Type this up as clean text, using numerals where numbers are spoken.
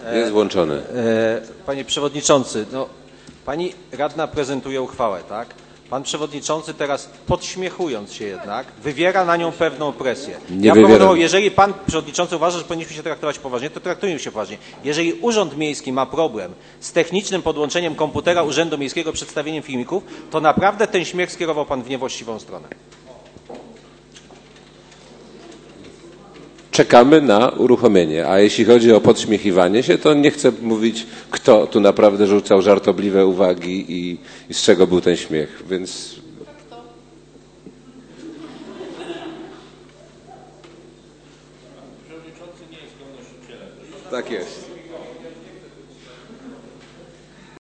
Jest włączony. Panie Przewodniczący, no, Pani radna prezentuje uchwałę, tak? Pan Przewodniczący teraz, podśmiechując się jednak, wywiera na nią pewną presję. Jeżeli Pan Przewodniczący uważa, że powinniśmy się traktować poważnie, to traktujmy się poważnie. Jeżeli Urząd Miejski ma problem z technicznym podłączeniem komputera Urzędu Miejskiego, przedstawieniem filmików, to naprawdę ten śmiech skierował Pan w niewłaściwą stronę. Czekamy na uruchomienie, a jeśli chodzi o podśmiechiwanie się, to nie chcę mówić, kto tu naprawdę rzucał żartobliwe uwagi i z czego był ten śmiech, więc... Tak jest.